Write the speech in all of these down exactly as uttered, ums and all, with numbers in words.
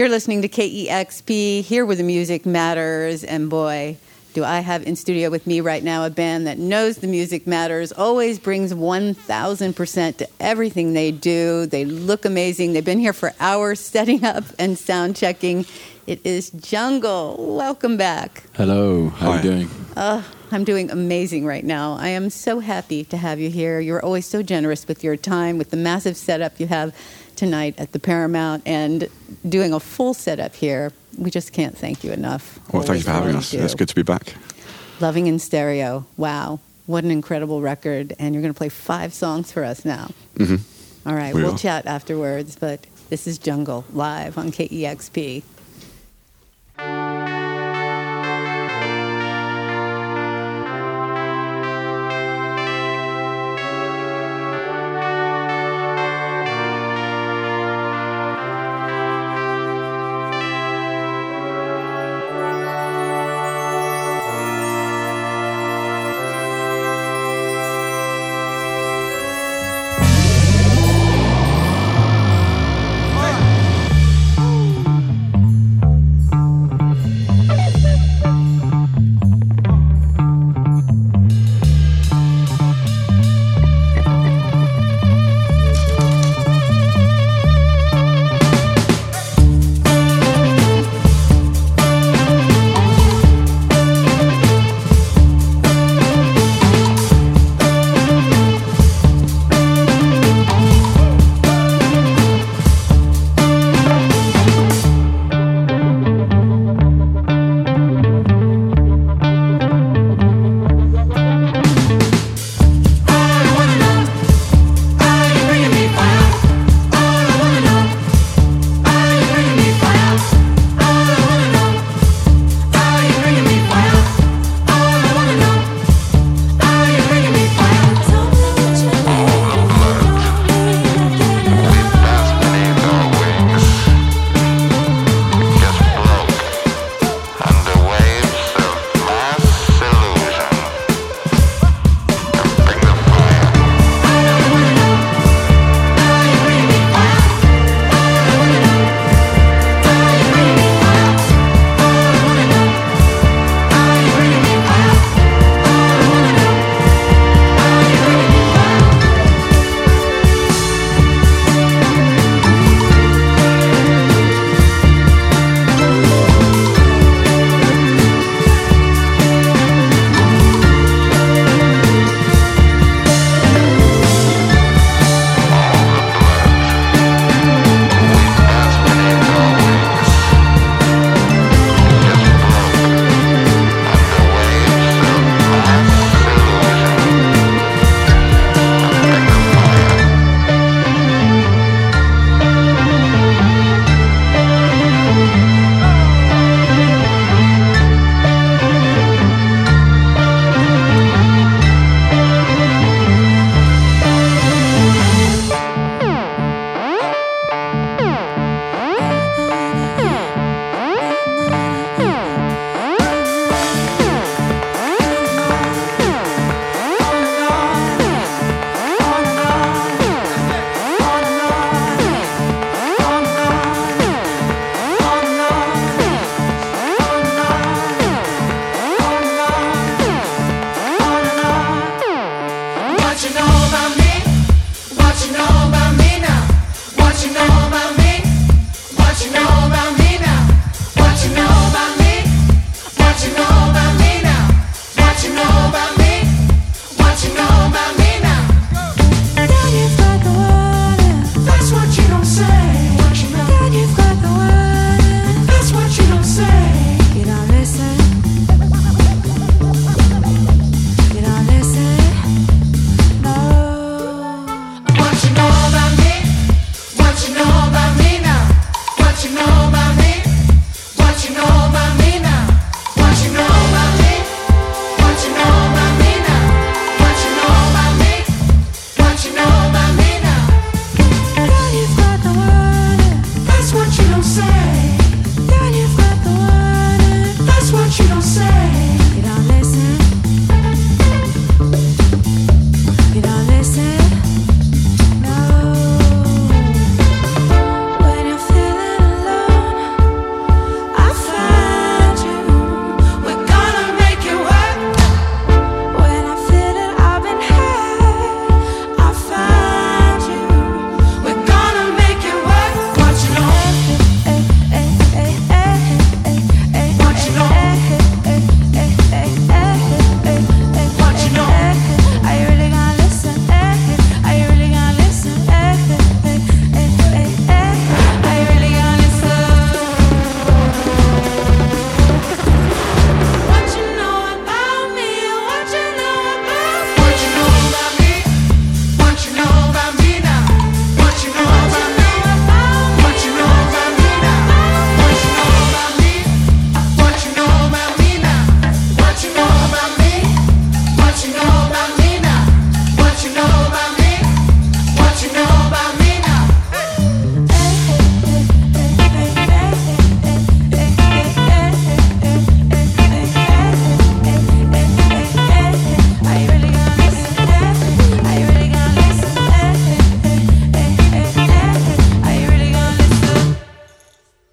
You're listening to K E X P, here where the music matters, and boy, do I have in studio with me right now a band that knows the music matters, always brings one thousand percent to everything they do. They look amazing. They've been here for hours setting up and sound checking. It is Jungle. Welcome back. Hello. How Hi. are you doing? Uh, I'm doing amazing right now. I am so happy to have you here. You're always so generous with your time, with the massive setup you have tonight at the Paramount, and doing a full setup here. We just can't thank you enough. Well, thank you for having us. Do. It's good to be back. Loving in Stereo. Wow. What an incredible record. And you're going to play five songs for us now. Mm-hmm. All right. We We'll will. chat afterwards, but this is Jungle live on K E X P.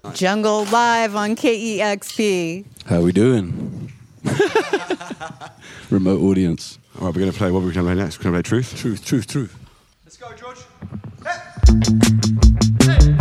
Jungle live on K E X P. How we doing? Remote audience. All right, we're going to play. What are we going to play next? We're going to play Truth? Truth, truth, truth. Let's go, George. Hey! Hey!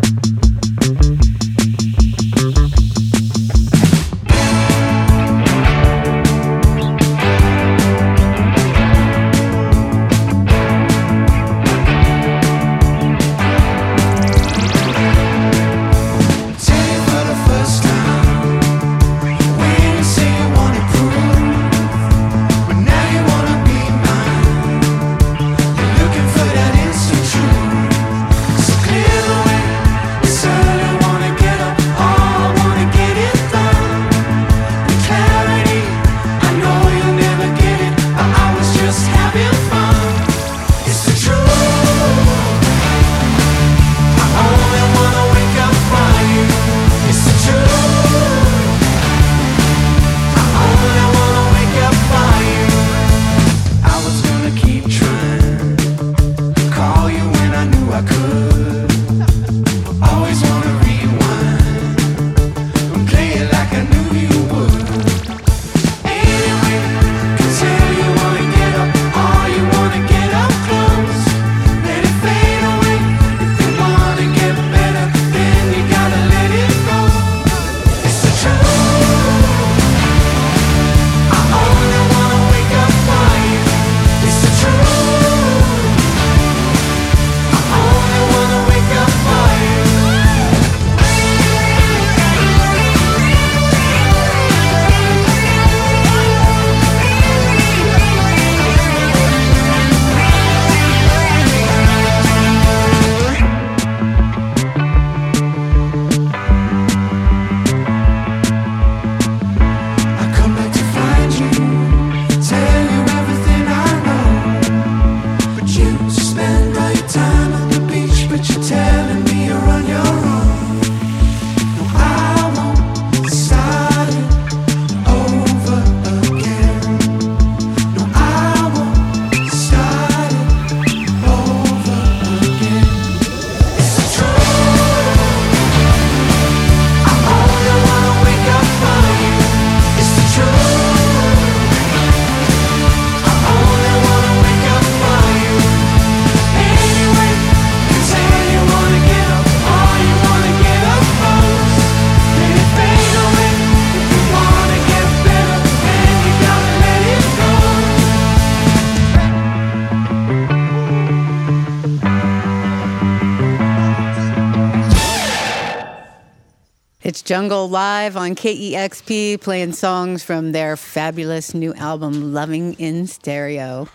Jungle live on K E X P, playing songs from their fabulous new album, Loving in Stereo.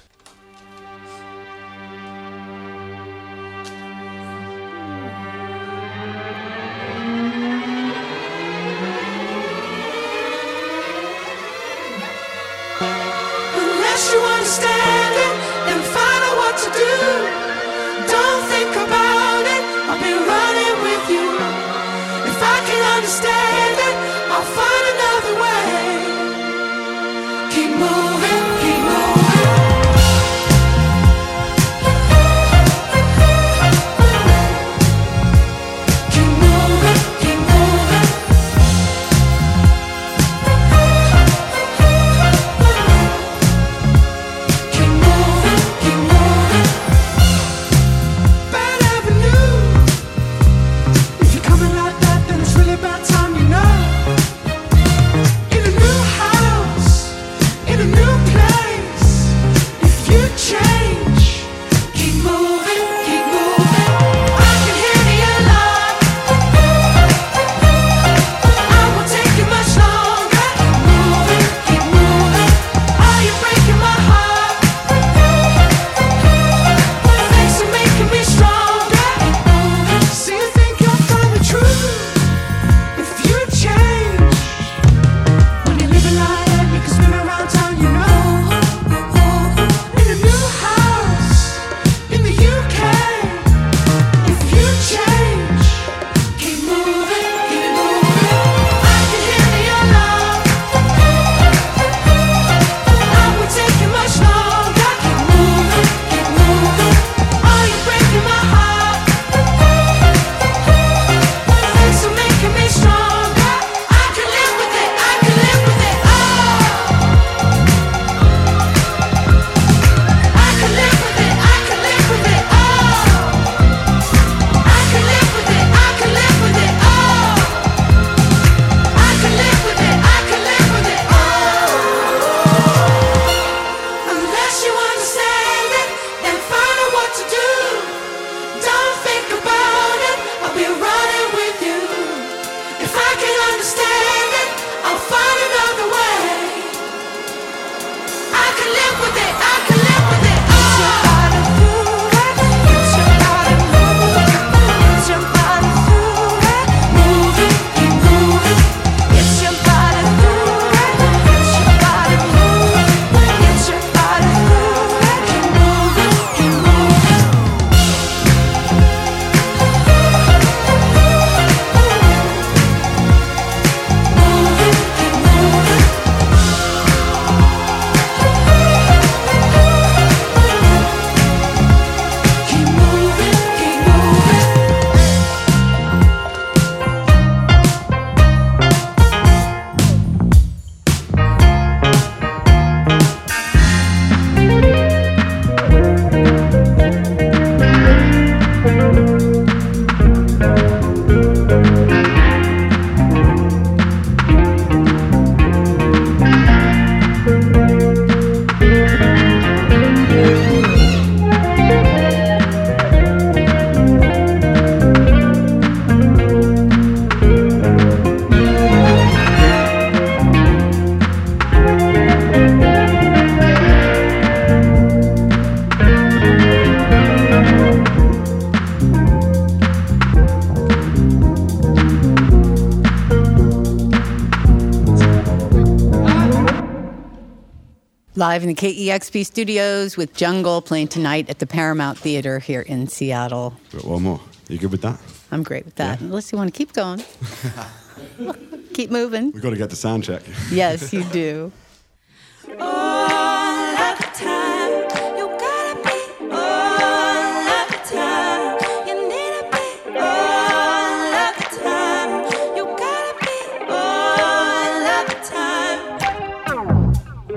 Unless you understand it and find out what to do, don't think about it, I'll be running with you. If I can understand it, I'll find another way. Keep moving, keep moving. Keep moving, keep moving. Keep moving, keep moving. Live in the K E X P studios with Jungle playing tonight at the Paramount Theater here in Seattle. Got one more. You good with that? I'm great with that. Yeah. Unless you want to keep going. Keep moving. We've got to get the sound check. Yes, you do. All of the time, you gotta be all of the time. You need to be all of the time. You gotta be all of the time.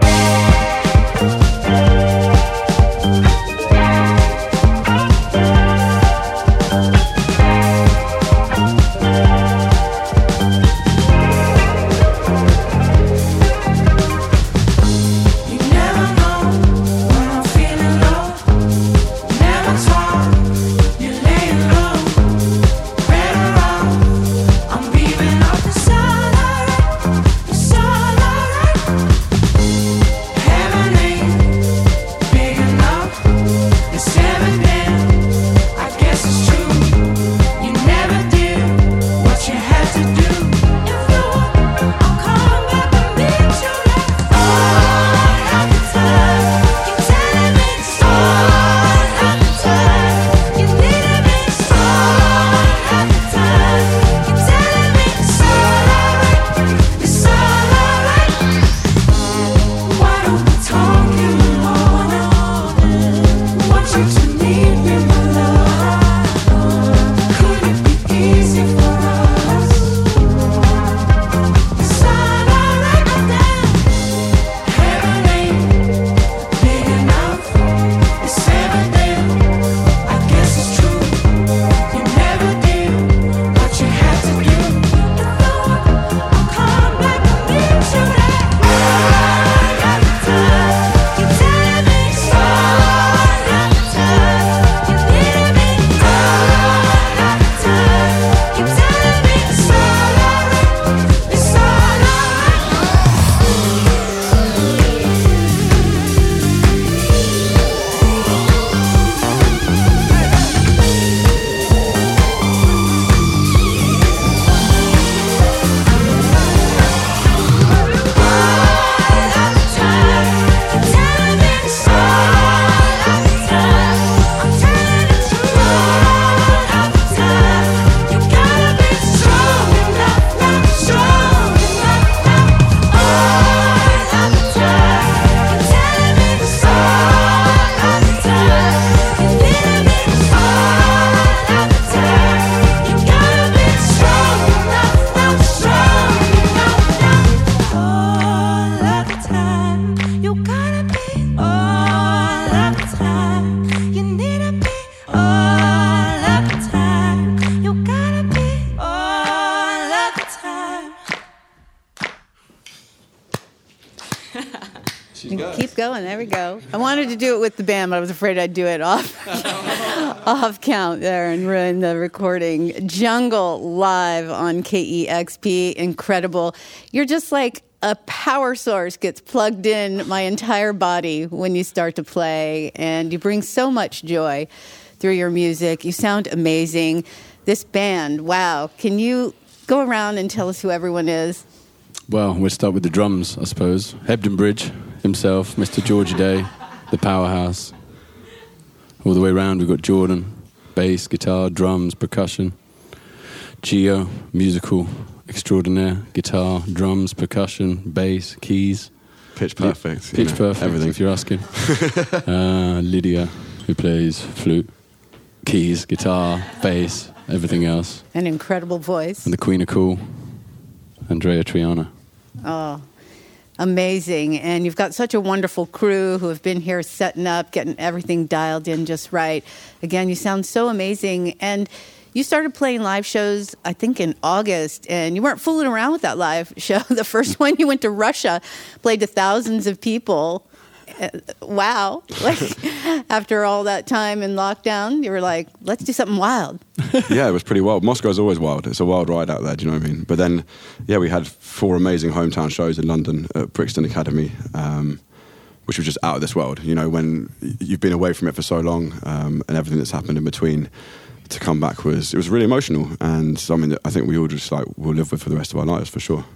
You never know when I'm feeling low. Never talk, you're laying low. Better off, I'm leaving off the side. It's all alright. Heaven ain't big enough. It's evident, I guess it's true. You never did what you had to do. If you want, I'll come back and meet you there. All of the time, you're telling me it's all of the time. You needed me all of the time. You're telling me it's all alright. It's all alright. Why don't we talk in the morning? Want you to need me, my love. Could it be easy for us? It's all alright now. Heaven ain't big enough. It's evident, I guess it's true. You never did what you had to do. If you want, I'll come back and meet you there. All of the time, you're telling me it's all of the time. You needed me all of the time. You're telling me it's all alright. It's all alright. You gotta be all of the time. You need to be all of the time. You gotta be all of the time. Keep going. There we go. I wanted to do it with the band, but I was afraid I'd do it off off count there and ruin the recording. Jungle live on K E X P. Incredible. You're just like a power source gets plugged in my entire body when you start to play, and you bring so much joy through your music. You sound amazing. This band, wow. Can you go around and tell us who everyone is? Well, we'll start with the drums, I suppose. Hebden Bridge himself, Mister Georgie Day, the powerhouse. All the way around, we've got Jordan, bass, guitar, drums, percussion. Gio, musical extraordinaire, guitar, drums, percussion, bass, keys. Pitch perfect. Pitch you know, perfect, everything. if you're asking. uh, Lydia, who plays flute, keys, guitar, bass, everything else. An incredible voice. And the Queen of Cool, Andrea Triana. Oh, amazing. And you've got such a wonderful crew who have been here setting up, getting everything dialed in just right. Again, you sound so amazing. And you started playing live shows, I think, in August, and you weren't fooling around with that live show. The first one, you went to Russia, played to thousands of people. Uh, wow. Like, after all that time in lockdown, you were like, let's do something wild. Yeah, it was pretty wild. Moscow's always wild. It's a wild ride out there, do you know what I mean? But then, yeah, we had four amazing hometown shows in London at Brixton Academy, um, which was just out of this world. You know, when you've been away from it for so long, um, and everything that's happened in between, to come back was, it was really emotional. And something that I think we all just like will live with for the rest of our lives, for sure.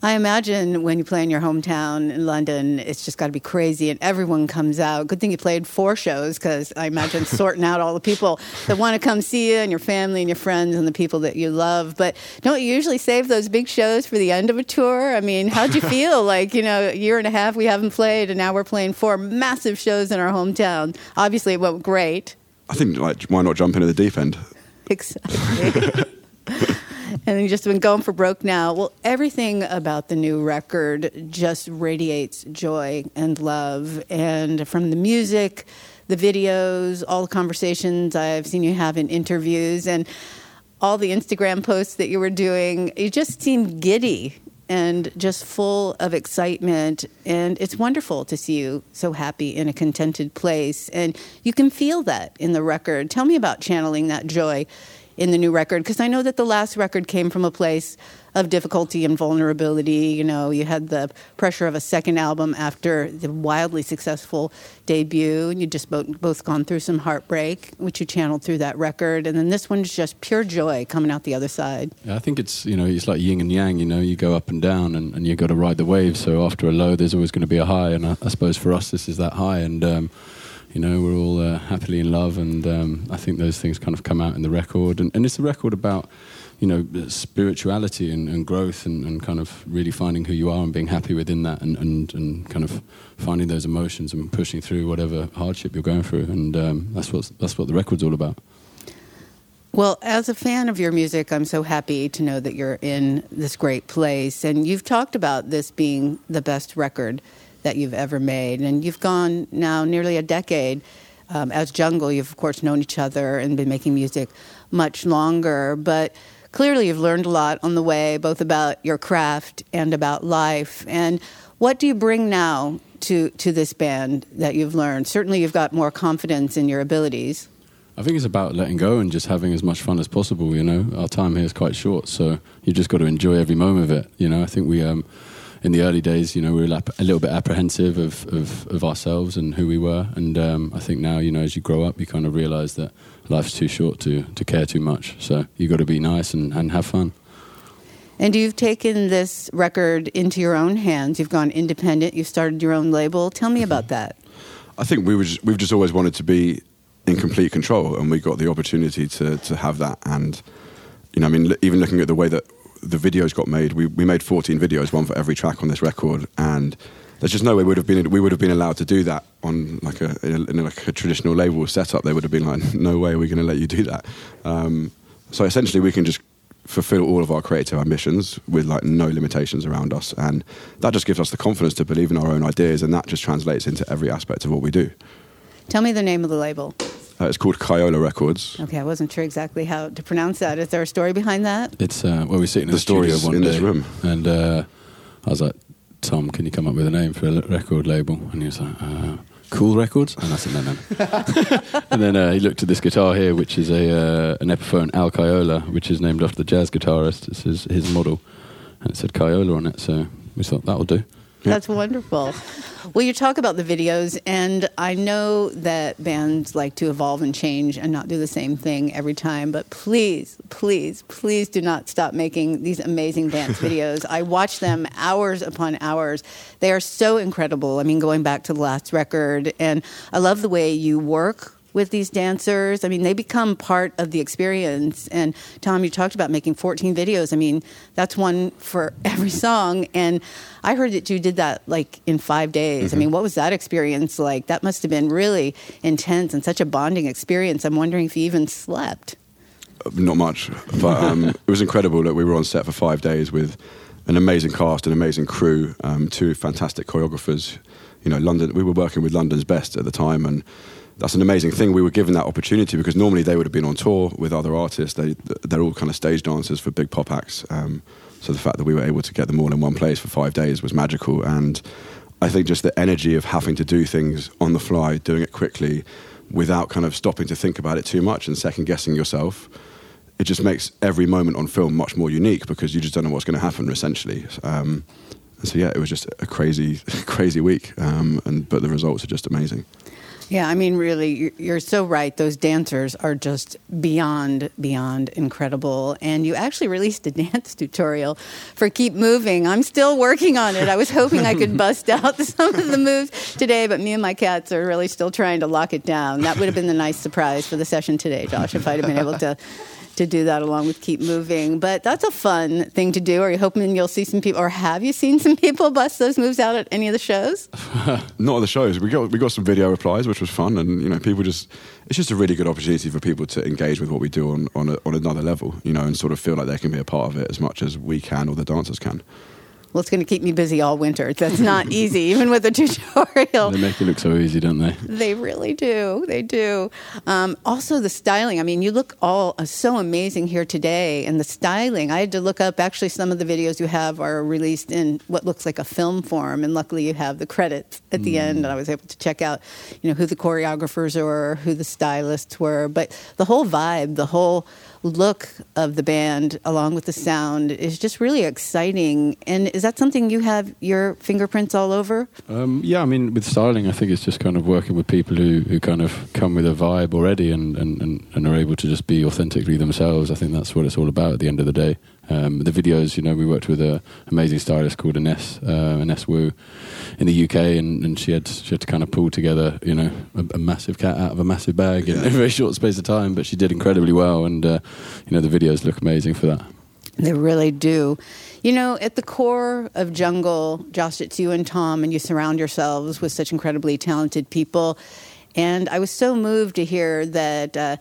I imagine when you play in your hometown in London, it's just got to be crazy and everyone comes out. Good thing you played four shows because I imagine sorting out all the people that want to come see you and your family and your friends and the people that you love. But don't you usually save those big shows for the end of a tour? I mean, how'd you feel? Like, you know, a year and a half we haven't played and now we're playing four massive shows in our hometown. Obviously, it went great. I think, like, why not jump into the deep end? Exactly. And you've just been going for broke now. Well, everything about the new record just radiates joy and love. And from the music, the videos, all the conversations I've seen you have in interviews, and all the Instagram posts that you were doing, you just seemed giddy and just full of excitement. And it's wonderful to see you so happy in a contented place. And you can feel that in the record. Tell me about channeling that joy in the new record, because I know that the last record came from a place of difficulty and vulnerability. You know, you had the pressure of a second album after the wildly successful debut, and you just both, both gone through some heartbreak, which you channeled through that record. And then this one's just pure joy coming out the other side. Yeah, I think it's, you know, it's like yin and yang, you know, you go up and down and, and you got to ride the wave. So after a low, there's always going to be a high. And I, I suppose for us, this is that high. And, um, you know, we're all uh, happily in love, and um, I think those things kind of come out in the record. And, and it's a record about, you know, spirituality and, and growth and, and kind of really finding who you are and being happy within that, and, and, and kind of finding those emotions and pushing through whatever hardship you're going through. And um, that's what that's what the record's all about. Well, as a fan of your music, I'm so happy to know that you're in this great place. And you've talked about this being the best record that you've ever made. And you've gone now nearly a decade. Um, as Jungle, you've, of course, known each other and been making music much longer. But clearly you've learned a lot on the way, both about your craft and about life. And what do you bring now to, to this band that you've learned? Certainly you've got more confidence in your abilities. I think it's about letting go and just having as much fun as possible, you know. Our time here is quite short, so you've just got to enjoy every moment of it, you know. I think we... Um, In the early days, you know, we were a little bit apprehensive of, of, of ourselves and who we were. And um, I think now, you know, as you grow up, you kind of realise that life's too short to, to care too much. So you've got to be nice and, and have fun. And you've taken this record into your own hands. You've gone independent. You've started your own label. Tell me about that. I think we were just, we've just always wanted to be in complete control, and we got the opportunity to, to have that. And, you know, I mean, even looking at the way that the videos got made, we we made fourteen videos, one for every track on this record, and there's just no way we would have been we would have been allowed to do that on like a in, a, in like a traditional label setup. They would have been like, no way are we going to let you do that. Um, so essentially, we can just fulfill all of our creative ambitions with like no limitations around us, and that just gives us the confidence to believe in our own ideas, and that just translates into every aspect of what we do. Tell me the name of the label. Uh, it's called Kyola Records. Okay, I wasn't sure exactly how to pronounce that. Is there a story behind that? It's, uh, well, we were sitting in The the, studio story's one in day. this room. And uh, I was like, Tom, can you come up with a name for a record label? And he was like, uh, Cool Records? And I said, no, no. And then uh, he looked at this guitar here, which is a uh, an Epiphone Al Kyola, which is named after the jazz guitarist. It's his, his model. And it said Kyola on it, so we thought, that'll do. That's wonderful. Well, you talk about the videos, and I know that bands like to evolve and change and not do the same thing every time, but please, please, please do not stop making these amazing dance videos. I watch them hours upon hours. They are so incredible. I mean, going back to the last record, and I love the way you work with these dancers. I mean, they become part of the experience. And Tom, you talked about making fourteen videos. I mean, that's one for every song. And I heard that you did that like in five days. Mm-hmm. I mean, what was that experience like? That must have been really intense and such a bonding experience. I'm wondering if you even slept. Not much, but um, it was incredible that we were on set for five days with an amazing cast, an amazing crew, um, two fantastic choreographers. You know, London. We were working with London's best at the time, and that's an amazing thing. We were given that opportunity because normally they would have been on tour with other artists. They, they're all kind of stage dancers for big pop acts. Um, so the fact that we were able to get them all in one place for five days was magical. And I think just the energy of having to do things on the fly, doing it quickly, without kind of stopping to think about it too much and second guessing yourself, it just makes every moment on film much more unique because you just don't know what's going to happen, essentially. Um, and so yeah, it was just a crazy, crazy week. Um, and but the results are just amazing. Yeah, I mean, really, you're- you're so right. Those dancers are just beyond, beyond incredible. And you actually released a dance tutorial for Keep Moving. I'm still working on it. I was hoping I could bust out some of the moves today, but me and my cats are really still trying to lock it down. That would have been the nice surprise for the session today, Josh, if I'd have been able to to do that along with Keep Moving. But that's a fun thing to do. Are you hoping you'll see some people, or have you seen some people bust those moves out at any of the shows? Not at the shows. We got we got some video replies, which was fun, and you know, people just it's just a really good opportunity for people to engage with what we do on on, a, on another level, you know, and sort of feel like they can be a part of it as much as we can or the dancers can. Well, it's going to keep me busy all winter. That's not easy, even with a tutorial. They make it look so easy, don't they? They really do. They do. Um, also, the styling. I mean, you look all uh, so amazing here today. And the styling, I had to look up, actually, some of the videos you have are released in what looks like a film form. And luckily, you have the credits at the mm. end. And I was able to check out, you know, who the choreographers were, who the stylists were. But the whole vibe, the whole look of the band, along with the sound, is just really exciting. And is that something you have your fingerprints all over? Um, yeah, I mean, with styling, I think it's just kind of working with people who, who kind of come with a vibe already and, and, and, and are able to just be authentically themselves. I think that's what it's all about at the end of the day. Um, the videos, you know, we worked with an amazing stylist called Ines, uh, Ines Wu in the U K, and, and she had she had to kind of pull together, you know, a, a massive cat out of a massive bag in, yeah. in a very short space of time, but she did incredibly well, and, uh, you know, the videos look amazing for that. They really do. You know, at the core of Jungle, Josh, it's you and Tom, and you surround yourselves with such incredibly talented people. And I was so moved to hear that uh,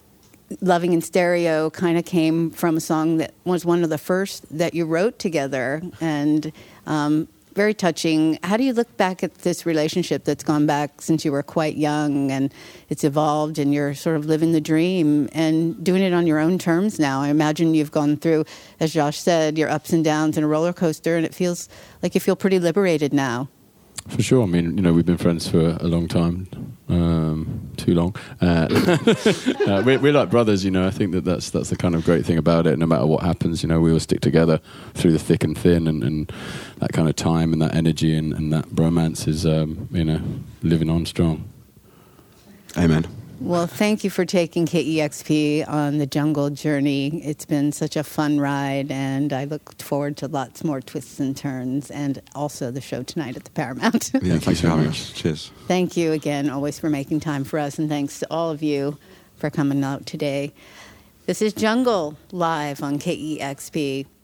Loving in Stereo kind of came from a song that was one of the first that you wrote together, and um, very touching. How do you look back at this relationship that's gone back since you were quite young, and it's evolved, and you're sort of living the dream and doing it on your own terms now? I imagine you've gone through, as Josh said, your ups and downs in a roller coaster, and it feels like you feel pretty liberated now. For sure. I mean, you know, we've been friends for a long time, um, too long. Uh, uh, we're, we're like brothers, you know. I think that that's that's the kind of great thing about it. No matter what happens, you know, we all stick together through the thick and thin, and, and that kind of time and that energy and, and that bromance is, um, you know, living on strong. Amen. Well, thank you for taking K E X P on the Jungle journey. It's been such a fun ride, and I look forward to lots more twists and turns, and also the show tonight at the Paramount. Yeah, thanks for having us. Cheers. Thank you again, always for making time for us, and thanks to all of you for coming out today. This is Jungle live on K E X P.